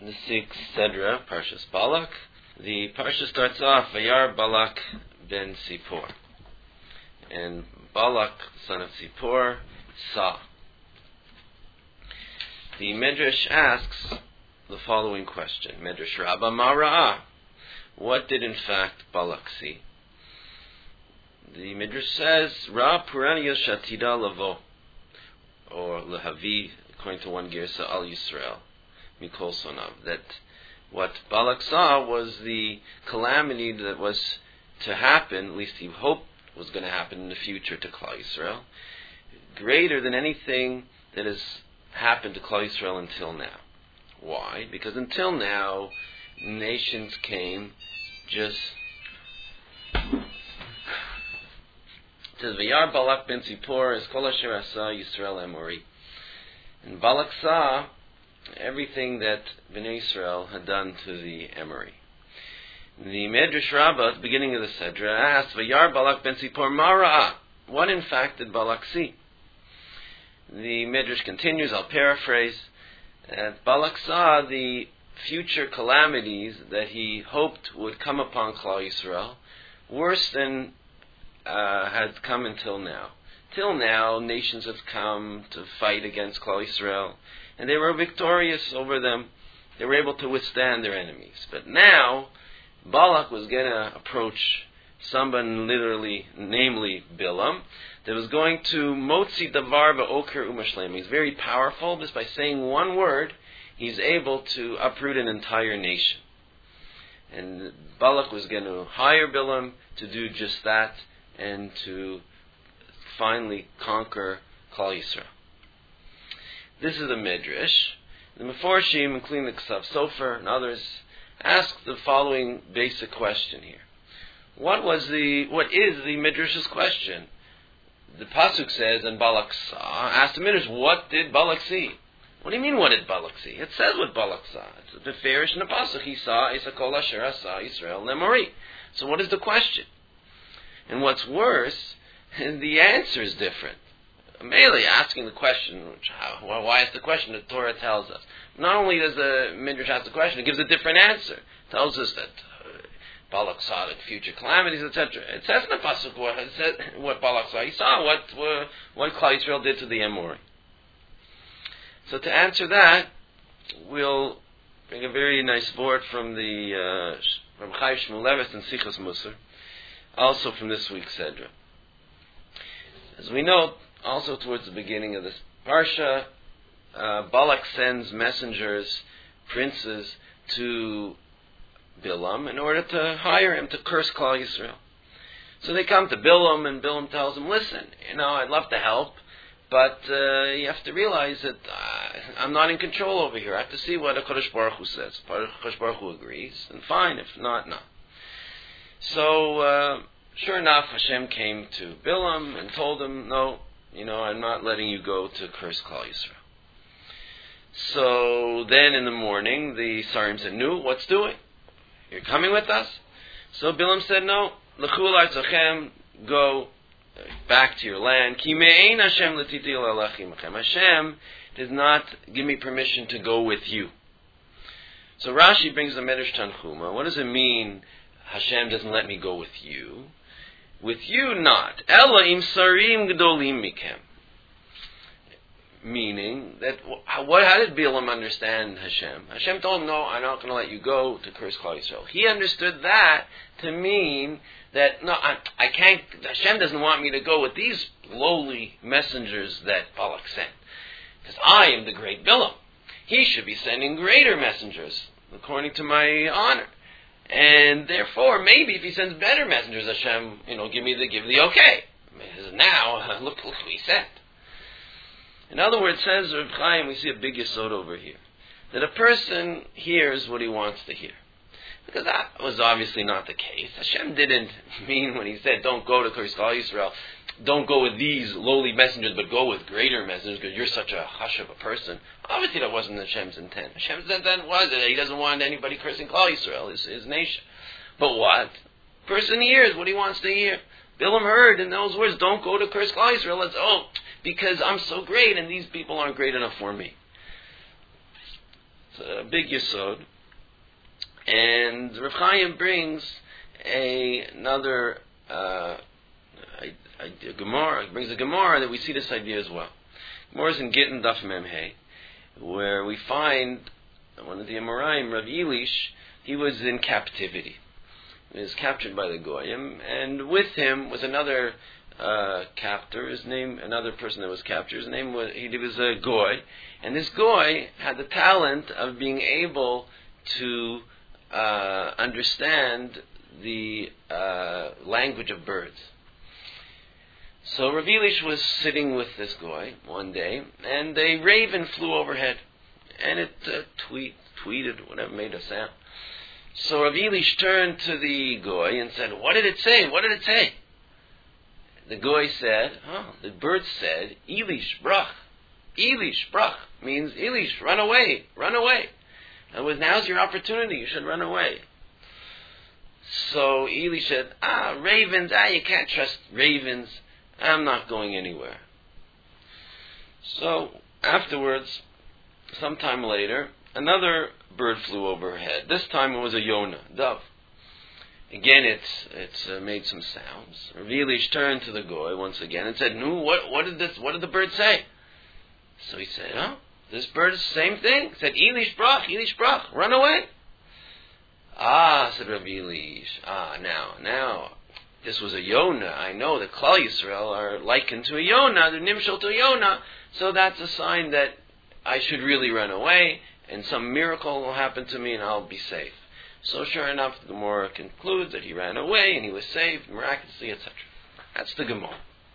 the sixth Sedra, Parshas Balak. The Parsha starts off, Vayar Balak ben Zippor. And Balak, son of Zippor, saw. The Midrash asks the following question. Midrash Rabbah Mara'ah. What did in fact Balak see? The Midrash says, Ra Puraniya Shatida Lavo, or Lehavi, according to one Girsa, Al Yisrael, Mikol Sonav, that what Balak saw was the calamity that was to happen, at least he hoped was going to happen in the future to Klal Yisrael, greater than anything that has happened to Klal Yisrael until now. Why? Because until now, nations came just... It says, Vayar Balak ben Zippor es kol asher asa Yisrael Emori. And Balak saw everything that Bnei Yisrael had done to the Emori. The Midrash Rabbah, at the beginning of the Sedra, asked, Vayar Balak ben Zippor Mara'ah. What in fact did Balak see? The Midrash continues, I'll paraphrase, that Balak saw the future calamities that he hoped would come upon Klal Yisrael, worse than had come until now. Till now, nations have come to fight against Klal Yisrael, and they were victorious over them. They were able to withstand their enemies. But now, Balak was going to approach someone literally, namely Bilam, that was going to motzi davar ba'oker u'mashlem. He's very powerful. Just by saying one word, he's able to uproot an entire nation. And Balak was going to hire Bilam to do just that, and to finally conquer Klal Yisrael. This is the Midrash. The Meforshim, including the Ksav Sofer and others, ask the following basic question here. What is the Midrash's question? The Pasuk says, and Balak saw, asked the Midrash, what did Balak see? What do you mean, what did Balak see? It says what Balak saw. It's the Farish in the Pasuk. He saw, Isakol Asher Asa Yisrael Lemori. So what is the question? And what's worse, the answer is different. Mainly asking the question, why is the question? The Torah tells us. Not only does the Midrash ask the question, it gives a different answer. It tells us that Balak saw the future calamities, etc. It says in the Pasuk what Balak saw. He saw what Klal Yisrael did to the Emori. So to answer that, we'll bring a very nice word from the Rabbi Chaim Shmulevitz and Sichos Musar, also from this week's Sedra. As we know, also towards the beginning of this Parsha, Balak sends messengers, princes, to Bilam in order to hire him to curse Klal Yisrael. So they come to Bilam, and Bilam tells him, listen, I'd love to help, but you have to realize that I'm not in control over here. I have to see what HaKadosh Baruch Hu says. If HaKadosh Baruch Hu agrees, then fine. If not, no. So, sure enough, Hashem came to Bilam and told him, no, I'm not letting you go to curse Klal Yisrael. So then in the morning, the Sarim said, no, what's doing? You're coming with us? So Bilam said, no, l'chul artzachem, go back to your land. Ki me'ein Hashem l'titi l'alechim achem. Hashem does not give me permission to go with you. So Rashi brings the Medrash Tanchuma. What does it mean, Hashem doesn't let me go with you? With you not. Ela im sarim gdolim mikem. Meaning that, how did Bilam understand Hashem? Hashem told him, no, I'm not going to let you go to curse Klal Yisrael. He understood that to mean that, no, I can't, Hashem doesn't want me to go with these lowly messengers that Balak sent. Because I am the great Bilam. He should be sending greater messengers, according to my honor. And therefore, maybe if he sends better messengers, Hashem, give the okay. Now, look what he said. In other words, says Reb Chaim, we see a big yesod over here, that a person hears what he wants to hear. Because that was obviously not the case. Hashem didn't mean when he said, don't go to curse Klal Yisrael, don't go with these lowly messengers, but go with greater messengers because you're such a hush of a person. Obviously that wasn't Hashem's intent. Hashem's intent was that he doesn't want anybody cursing Klal Yisrael, his nation. But what? Person hears what he wants to hear. Bilam heard in those words, don't go to curse Klal Yisrael. It's, because I'm so great and these people aren't great enough for me. It's a big yesod. And Rav Chaim brings another Gemara. He brings a Gemara that we see this idea as well. Gemara is in Gittin Daf Mem Hey, where we find one of the Amoraim, Rav Elish. He was in captivity. He was captured by the Goyim, and with him was another captor. Another person that was captured. His name was a Goy, and this Goy had the talent of being able to understand the language of birds. So Rav Elish was sitting with this Goy one day, and a raven flew overhead, and it tweeted, whatever, made a sound. So Rav Elish turned to the Goy and said, "What did it say? What did it say?" The Goy said, the bird said, "Elish brach." Elish brach means Elish, run away, run away. And now's your opportunity, you should run away. So Elish said, ravens, you can't trust ravens. I'm not going anywhere. So afterwards, sometime later, another bird flew overhead. This time it was a Yonah, dove. Again, it's made some sounds. Rav Elish turned to the Goy once again and said, "No, what did the bird say?" So he said, this bird is the same thing. He said, Elish brach, run away. Said Rav Elish, now, this was a Yonah. I know that Klal Yisrael are likened to a Yonah, they're nimshal to a Yonah, so that's a sign that I should really run away, and some miracle will happen to me, and I'll be safe. So sure enough, the Gemara concludes that he ran away, and he was saved miraculously, etc. That's the Gemara.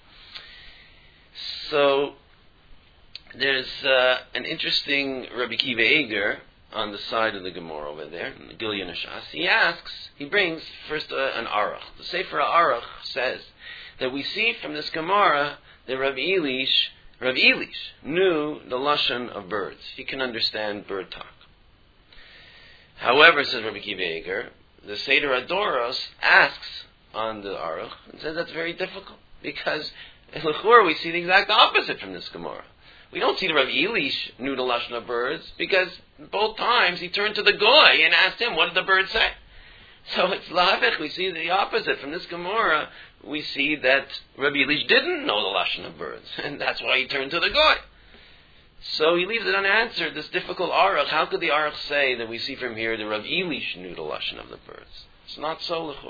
So there's an interesting Rabbi Kiva Eger on the side of the Gemara over there, in the Gilyon Hashas. He brings first an Aruch. The Sefer Aruch says that we see from this Gemara that Rav Elish knew the lashon of birds. He can understand bird talk. However, says Rabbi Kiva Eger, the Seder Adoros asks on the Aruch and says that's very difficult because in L'chur we see the exact opposite from this Gemara. We don't see that Rav Elish knew the lashon of birds because both times he turned to the Goy and asked him, what did the bird say? So it's lavich. We see the opposite from this Gemara. We see that Rabbi Elish didn't know the lashon of birds, and that's why he turned to the Goy. So he leaves it unanswered, this difficult Aruch. How could the Aruch say that we see from here that Rav Elish knew the lashon of the birds? It's not so, l'chor.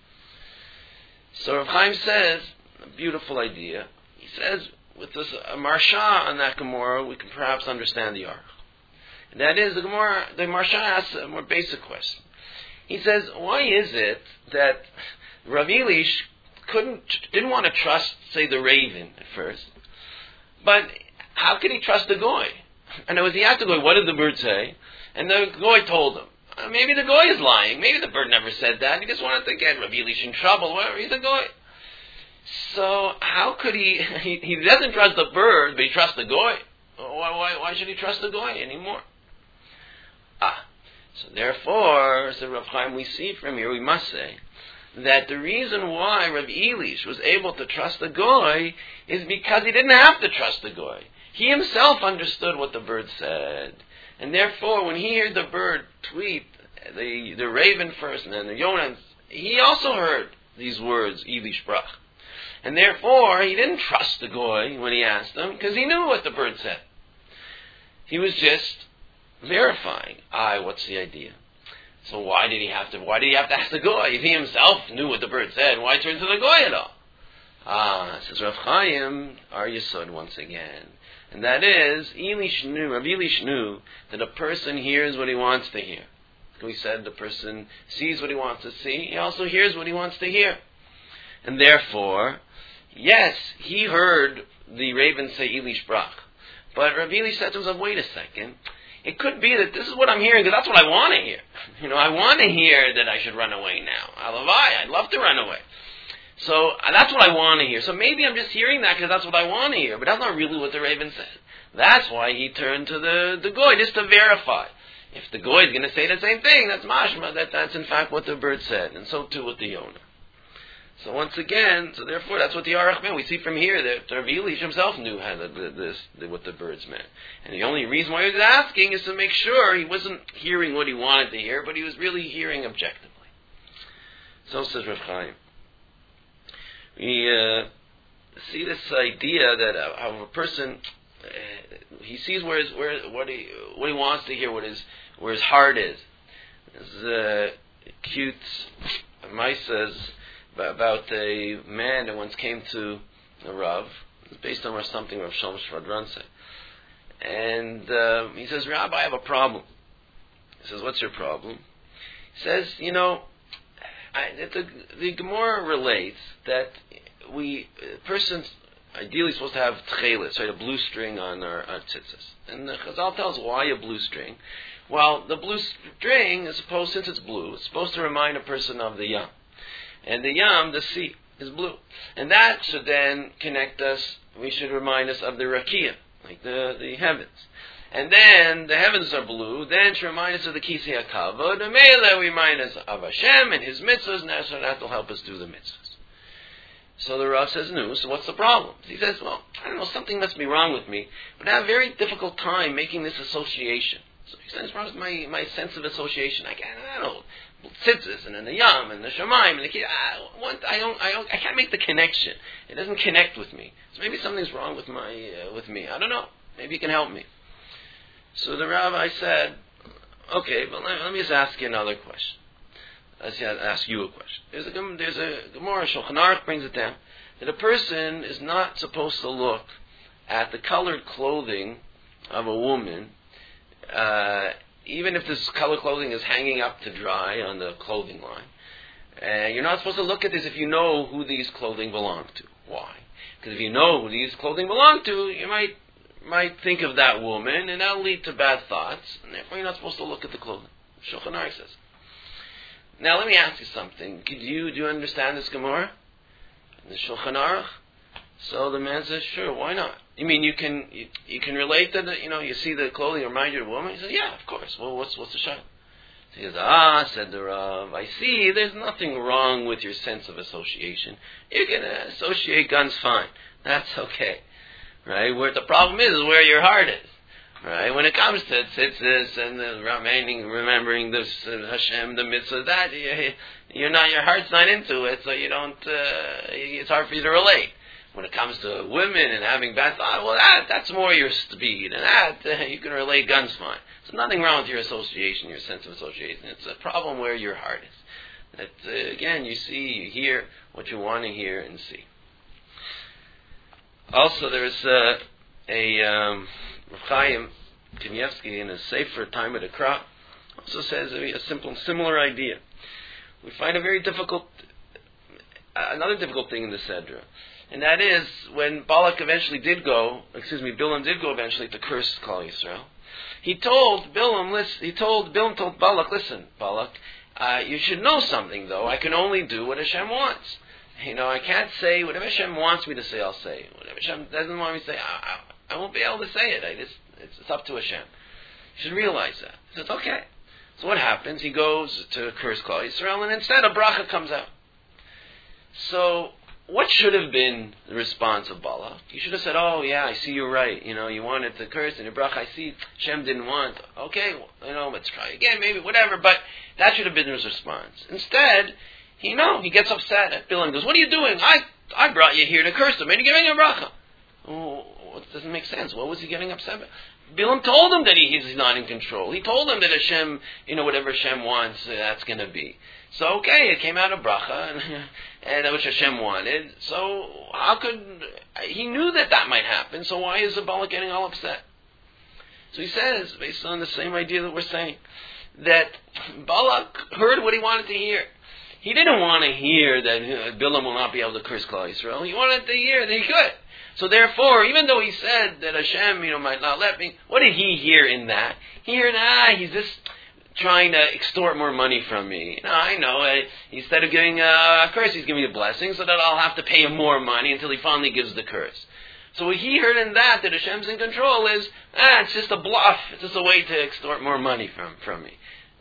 So Rav Chaim says, a beautiful idea. He says, with this Marsha on that Gemara, we can perhaps understand the Aruch. And that is, the Marsha asks a more basic question. He says, why is it that Rav Elish didn't want to trust, say, the raven at first, but how could he trust the Goy? And it was he asked the Goy, what did the bird say? And the Goy told him. Maybe the Goy is lying. Maybe the bird never said that. He just wanted to get Rav Elish in trouble. Whatever. He's a Goy. So how could he doesn't trust the bird, but he trusts the Goy. Why should he trust the Goy anymore? So therefore, said Rav Chaim, we see from here, we must say, that the reason why Rav Elish was able to trust the Goy is because he didn't have to trust the Goy. He himself understood what the bird said. And therefore, when he heard the bird tweet, the raven first and then the Yonah, he also heard these words, Elish brach. And therefore, he didn't trust the Goy when he asked him, because he knew what the bird said. He was just verifying, what's the idea? So why did he have to ask the Goy? If he himself knew what the bird said, why turn to the Goy at all? Says Rav Chaim, our Yesod once again. And that is, Rav Elish knew that a person hears what he wants to hear. We said the person sees what he wants to see, he also hears what he wants to hear. And therefore, yes, he heard the raven say Elish brach. But Rav Elish said to himself, wait a second. It could be that this is what I'm hearing because that's what I want to hear. I want to hear that I should run away now. I'd love to run away. So that's what I want to hear. So maybe I'm just hearing that because that's what I want to hear. But that's not really what the raven said. That's why he turned to the Goy, just to verify. If the Goy is going to say the same thing, that's mashma, that's in fact what the bird said. And so too with the Yonah. So once again, so therefore that's what the Aruch meant. We see from here that Rabbi Elish himself knew how what the birds meant. And the only reason why he was asking is to make sure he wasn't hearing what he wanted to hear, but he was really hearing objectively. So says Rav Chaim. We see this idea that how a person he sees what he wants to hear, where his heart is. There's cute Maisa about a man that once came to a Rav. It's based on something Rav Shalom Shvadran said. And he says, Rabbi, I have a problem. He says, what's your problem? He says, the Gemara relates that a person's ideally supposed to have tchelis, right, a blue string on our tzitzis. And the Chazal tells why a blue string. Well, the blue string is supposed, since it's blue, it's supposed to remind a person of the Yam. And the Yam, the sea, is blue. And that should then connect us, we should remind us of the Rakia, like the heavens. And then the heavens are blue, then to remind us of the Kisei HaKavod, and Mele remind us of Hashem and His mitzvahs, and so that will help us do the mitzvahs. So the Rav says, no, so what's the problem? He says, well, I don't know, something must be wrong with me, but I have a very difficult time making this association. So he says, what's my sense of association? I don't know, tzitzis, and then the Yam, and the Shemaim, and the Kid. I can't make the connection. It doesn't connect with me. So maybe something's wrong with me. I don't know. Maybe you can help me. So the Rabbi said, okay, but let me just ask you another question. Let's ask you a question. There's a Gemara, Shulchan Aruch brings it down, that a person is not supposed to look at the colored clothing of a woman, even if this colored clothing is hanging up to dry on the clothing line. You're not supposed to look at this if you know who these clothing belong to. Why? Because if you know who these clothing belong to, you might think of that woman, and that'll lead to bad thoughts, and therefore you're not supposed to look at the clothing. Shulchan Aruch says. Now let me ask you something. Do you understand this Gemara? The Shulchan Aruch? So the man says, sure, why not? You mean you can relate that, you see the clothing remind you of a woman? He says, yeah, of course. Well, what's the shayla? So he says, said the Rav, I see there's nothing wrong with your sense of association. You can associate guns fine. That's okay. Right? Where the problem is where your heart is. Right? When it comes to tzitzis and the remembering this Hashem, the mitzvah, that your heart's not into it, so you don't. It's hard for you to relate. When it comes to women and having bad thoughts, well, that's more your speed, and that you can relate guns fine. So nothing wrong with your association, your sense of association. It's a problem where your heart is. That again, you see, you hear what you want to hear and see. Also, there's Rav Chaim Kanievsky in his Sefer Time of the Crop also says a similar idea. We find another difficult thing in the Sedra, and that is when Bilam did go eventually to curse Klal Yisrael. Bilam told Balak, listen, Balak, you should know something though. I can only do what Hashem wants. I can't say whatever Hashem wants me to say. I'll say whatever Hashem doesn't want me to say. I won't be able to say it. It's up to Hashem. You should realize that. He says, okay. So what happens? He goes to curse Klal Yisrael, and instead a bracha comes out. So what should have been the response of Balak? You should have said, oh yeah, I see you're right. You wanted to curse in your bracha. I see Hashem didn't want. Okay, let's try again, maybe, whatever. But that should have been his response. Instead, he gets upset at Bilam and goes, what are you doing? I brought you here to curse him, and you're giving him a bracha. Oh, it doesn't make sense. What was he getting upset about? Bilam told him that he's not in control. He told him that Hashem, whatever Hashem wants, that's going to be. So, okay, it came out of bracha, and which Hashem wanted. So, he knew that might happen, so why is the Balak getting all upset? So he says, based on the same idea that we're saying, that Balak heard what he wanted to hear. He didn't want to hear that Bilam will not be able to curse Klal Yisrael. He wanted to hear that he could. So therefore, even though he said that Hashem, might not let me, what did he hear in that? He heard, he's just trying to extort more money from me. I know. Instead of giving a curse, he's giving me a blessing, so that I'll have to pay him more money until he finally gives the curse. So what he heard in that Hashem's in control is, it's just a bluff. It's just a way to extort more money from me.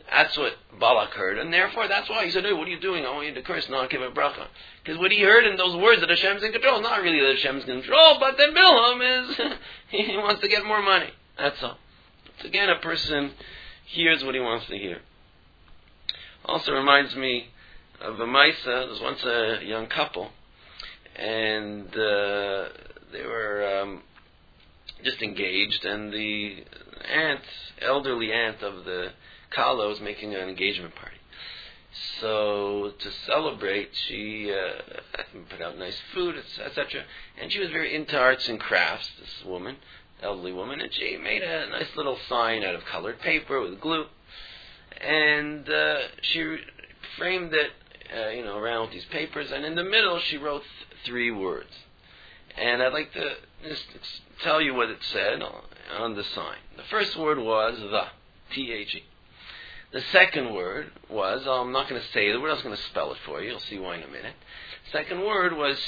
That's what Balak heard, and therefore that's why he said, "Hey, what are you doing? I want you to curse, not give a bracha." Because what he heard in those words that Hashem's in control, not really that Hashem's in control, but that Bilam is he wants to get more money. That's all. It's again, a person hears what he wants to hear. Also reminds me of a Maisa. There was once a young couple, and they were just engaged, and the elderly aunt of the Kala was making an engagement party. So to celebrate, she put out nice food, etc. And she was very into arts and crafts, this woman, elderly woman, and she made a nice little sign out of colored paper with glue. And she framed it, around with these papers, and in the middle she wrote 3 words. And I'd like to just tell you what it said on the sign. The first word was the, T-H-E. The second word was, I'm not going to say the word, I was going to spell it for you. You'll see why in a minute. Second word was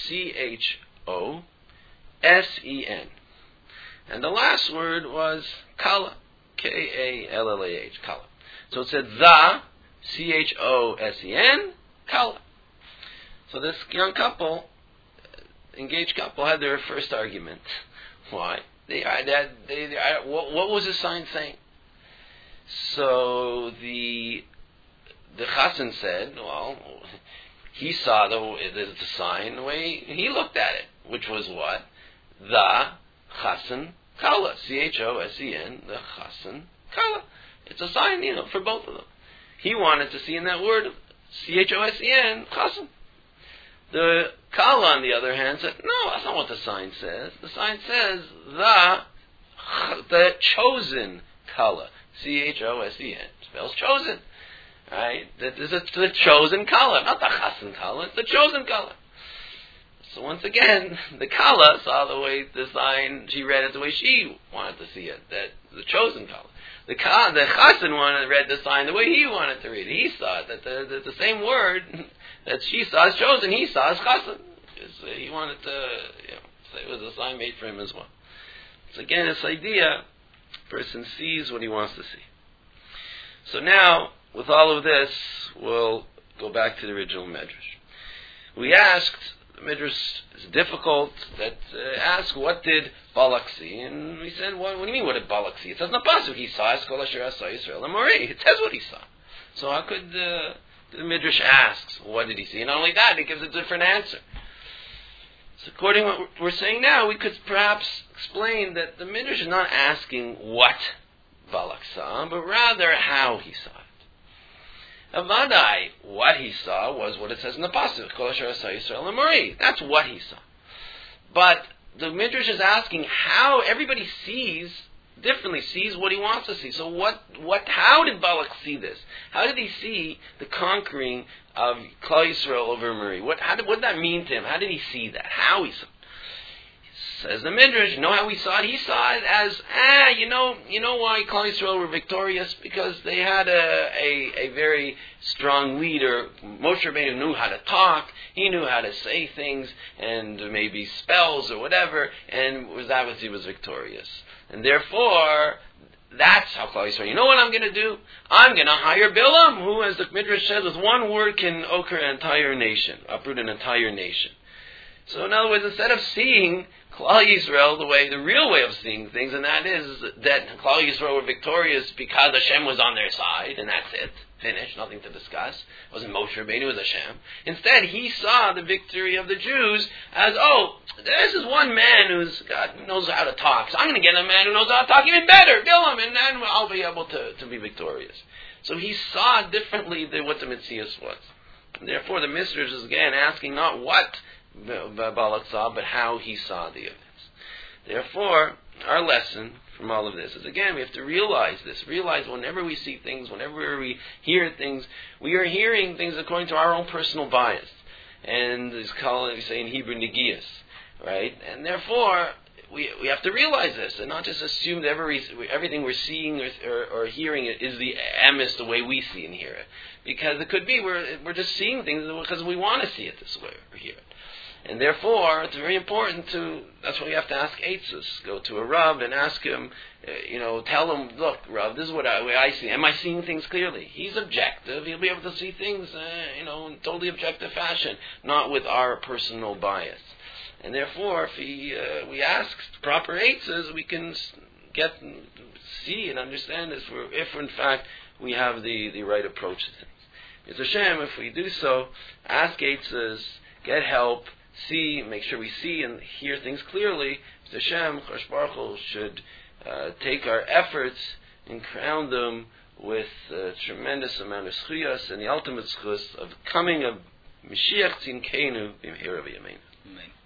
C-H-O-S-E-N. And the last word was Kala, K-A-L-L-A-H, Kala. So it said the, C-H-O-S-E-N, Kala. So this young couple, engaged couple, had their first argument. Why? What was the sign saying? So the chassan said, well, he saw the sign the way he looked at it, which was what? The chassan kala, C-H-O-S-E-N, the chassan kala. It's a sign, for both of them. He wanted to see in that word C-H-O-S-E-N, chassan. The kala, on the other hand, said, no, that's not what the sign says. The sign says the chosen kala. C-H-O-S-E-N. Spells chosen. Right? That is the chosen kala, not the chassan kala. It's the chosen kala. So once again, the kala saw the way the sign, she read it the way she wanted to see it. That the chosen kala. The chassan read the sign the way he wanted to read it. He saw it, that the same word that she saw as chosen, he saw as chassan. He wanted to, say it was a sign made for him as well. So again, this idea, person sees what he wants to see. So now, with all of this, we'll go back to the original Medrash. We asked, the Medrash is difficult, ask what did Balak see? And we said, what do you mean, what did Balak see? It says, no, pasuk, he saw Kol Asher Asa Yisrael Amori. It says what he saw. So how could the Midrash asks, what did he see? And not only that, it gives a different answer. So according to what we're saying now, we could perhaps explain that the Midrash is not asking what Balak saw, but rather how he saw it. Avadai, what he saw was what it says in the pasuk, Kol Asher Asa Yisrael Amori. That's what he saw. But the Midrash is asking how everybody sees differently, sees what he wants to see. So how did Balak see this? How did he see the conquering of Klal Yisrael over Amori? What did that mean to him? How did he see that? How he saw it? Says the Midrash, you know how he saw it? He saw it as, you know why Klal Yisrael were victorious? Because they had a very strong leader. Moshe Rabbeinu knew how to talk. He knew how to say things and maybe spells or whatever, and he was victorious. And therefore, that's how Klal Yisrael, you know what I'm going to do? I'm going to hire Bilam, who, as the Midrash says, with one word can ochre an entire nation, uproot an entire nation. So in other words, instead of seeing Klal Yisrael the real way of seeing things, and that is that Klal Yisrael were victorious because Hashem was on their side, and that's it. Finished, nothing to discuss. It wasn't Moshe Rabbeinu, it was Hashem. Instead, he saw the victory of the Jews as, this is one man who knows how to talk, so I'm going to get a man who knows how to talk even better, Bilam, and then I'll be able to be victorious. So he saw differently than what the Metzias was. And therefore, the Midrash is again asking not what Balak saw, but how he saw the events. Therefore, our lesson from all of this is, again, we have to realize this. Realize whenever we see things, whenever we hear things, we are hearing things according to our own personal bias. And it's called, we say in Hebrew, negias, right? And therefore, we have to realize this and not just assume that everything we're seeing or hearing is the emes, the way we see and hear it. Because it could be we're just seeing things because we want to see it this way or hear it. And therefore, it's very important that's why you have to ask Eitzos. Go to a Rav and ask him, tell him, look, Rav, this is what I see. Am I seeing things clearly? He's objective. He'll be able to see things, in totally objective fashion, not with our personal bias. And therefore, if we ask proper answers, we can see and understand this. If in fact we have the right approach to things. It's Hashem, if we do so, ask answers, get help, see, make sure we see and hear things clearly. It's Hashem, Chosh Baruch Hu, should take our efforts and crown them with a tremendous amount of schuyas and the ultimate schus of coming of Mashiach Tzidkeinu b'mehera v'yameinu. Amen.